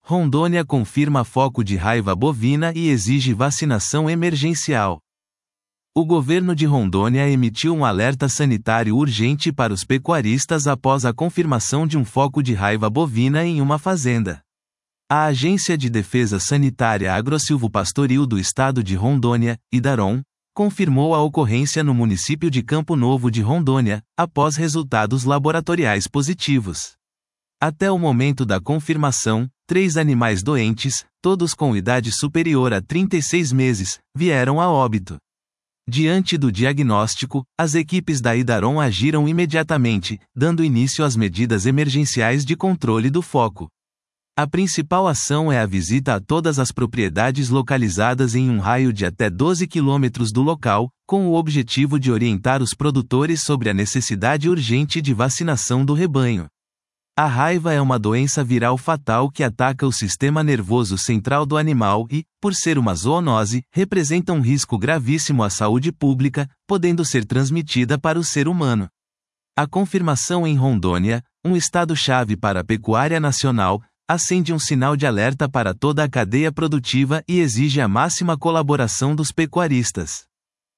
Rondônia confirma foco de raiva bovina e exige vacinação emergencial. O governo de Rondônia emitiu um alerta sanitário urgente para os pecuaristas após a confirmação de um foco de raiva bovina em uma fazenda. A Agência de Defesa Sanitária Agrosilvopastoril do estado de Rondônia, IDARON, confirmou a ocorrência no município de Campo Novo de Rondônia, após resultados laboratoriais positivos. Até o momento da confirmação, 3 animais doentes, todos com idade superior a 36 meses, vieram a óbito. Diante do diagnóstico, as equipes da IDARON agiram imediatamente, dando início às medidas emergenciais de controle do foco. A principal ação é a visita a todas as propriedades localizadas em um raio de até 12 quilômetros do local, com o objetivo de orientar os produtores sobre a necessidade urgente de vacinação do rebanho. A raiva é uma doença viral fatal que ataca o sistema nervoso central do animal e, por ser uma zoonose, representa um risco gravíssimo à saúde pública, podendo ser transmitida para o ser humano. A confirmação em Rondônia, um estado-chave para a pecuária nacional, acende um sinal de alerta para toda a cadeia produtiva e exige a máxima colaboração dos pecuaristas.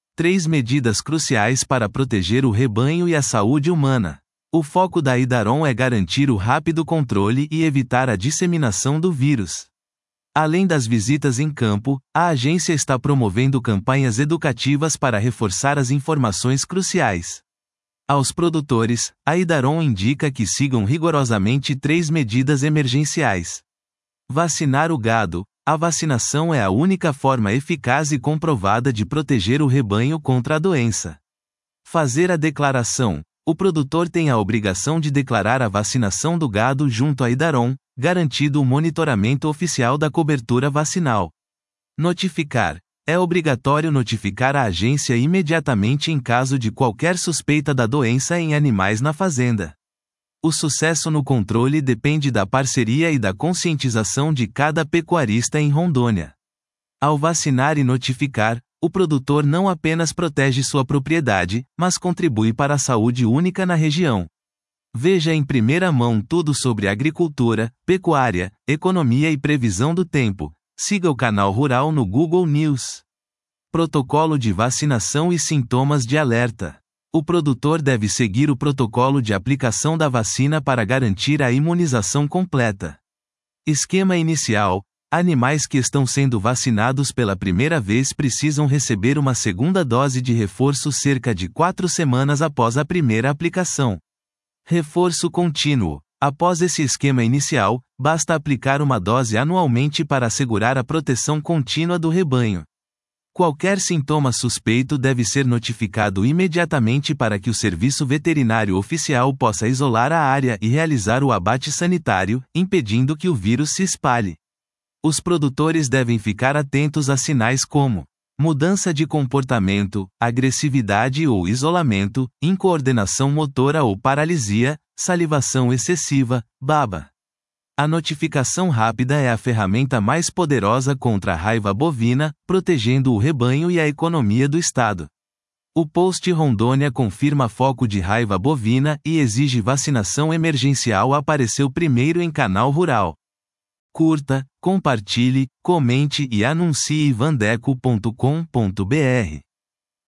3 medidas cruciais para proteger o rebanho e a saúde humana. O foco da IDARON é garantir o rápido controle e evitar a disseminação do vírus. Além das visitas em campo, a agência está promovendo campanhas educativas para reforçar as informações cruciais. Aos produtores, a IDARON indica que sigam rigorosamente 3 medidas emergenciais. Vacinar o gado. A vacinação é a única forma eficaz e comprovada de proteger o rebanho contra a doença. Fazer a declaração. O produtor tem a obrigação de declarar a vacinação do gado junto à IDARON, garantido o monitoramento oficial da cobertura vacinal. Notificar. É obrigatório notificar a agência imediatamente em caso de qualquer suspeita da doença em animais na fazenda. O sucesso no controle depende da parceria e da conscientização de cada pecuarista em Rondônia. Ao vacinar e notificar, o produtor não apenas protege sua propriedade, mas contribui para a saúde única na região. Veja em primeira mão tudo sobre agricultura, pecuária, economia e previsão do tempo. Siga o canal Rural no Google News. Protocolo de vacinação e sintomas de alerta. O produtor deve seguir o protocolo de aplicação da vacina para garantir a imunização completa. Esquema inicial. Animais que estão sendo vacinados pela primeira vez precisam receber uma segunda dose de reforço cerca de 4 semanas após a primeira aplicação. Reforço contínuo. Após esse esquema inicial, basta aplicar uma dose anualmente para assegurar a proteção contínua do rebanho. Qualquer sintoma suspeito deve ser notificado imediatamente para que o serviço veterinário oficial possa isolar a área e realizar o abate sanitário, impedindo que o vírus se espalhe. Os produtores devem ficar atentos a sinais como mudança de comportamento, agressividade ou isolamento, incoordenação motora ou paralisia, salivação excessiva, baba. A notificação rápida é a ferramenta mais poderosa contra a raiva bovina, protegendo o rebanho e a economia do estado. O post Rondônia confirma foco de raiva bovina e exige vacinação emergencial apareceu primeiro em canal Rural. Curta, compartilhe, comente e anuncie vandeco.com.br.